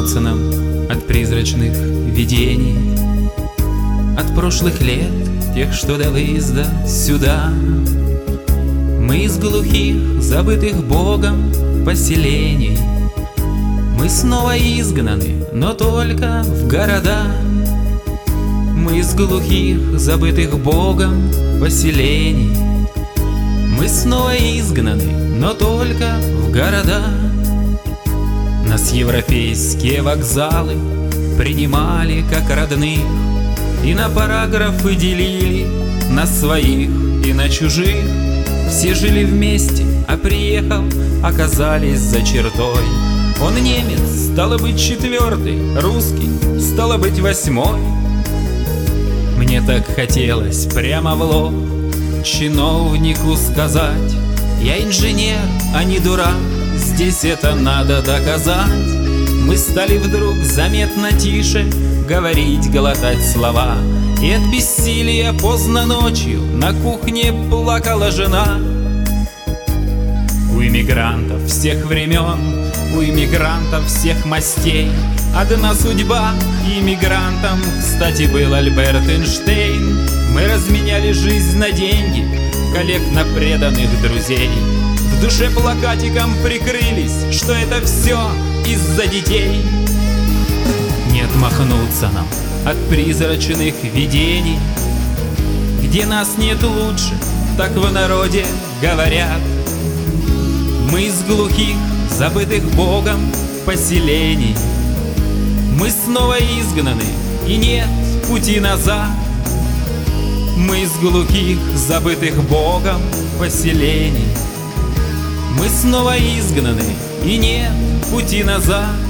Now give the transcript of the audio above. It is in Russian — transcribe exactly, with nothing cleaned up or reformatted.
махнуться нам от призрачных видений, от прошлых лет, тех, что до выезда сюда. Мы из глухих, забытых Богом поселений, мы снова изгнаны, но только в города. Мы из глухих, забытых Богом поселений, мы снова изгнаны, но только в города. Нас европейские вокзалы принимали как родных и на параграфы делили на своих и на чужих. Все жили вместе, а приехав, оказались за чертой. Он немец, стало быть четвертый, русский, стало быть восьмой. Мне так хотелось прямо в лоб чиновнику сказать: я инженер, а не дурак, здесь это надо доказать. Мы стали вдруг заметно тише говорить, глотать слова, и от бессилия поздно ночью на кухне плакала жена. У иммигрантов всех времен, у иммигрантов всех мастей одна судьба. Иммигрантом, кстати, был Альберт Эйнштейн. Мы разменяли жизнь на деньги, коллег на преданных друзей. В душе плакатиком прикрылись, что это все из-за детей. Не отмахнуться нам от призрачных видений, где нас нет лучше, так в народе говорят. Мы из глухих, забытых Богом поселений, мы снова изгнаны, и нет пути назад. Мы из глухих, забытых Богом поселений, мы снова изгнаны, и нет пути назад.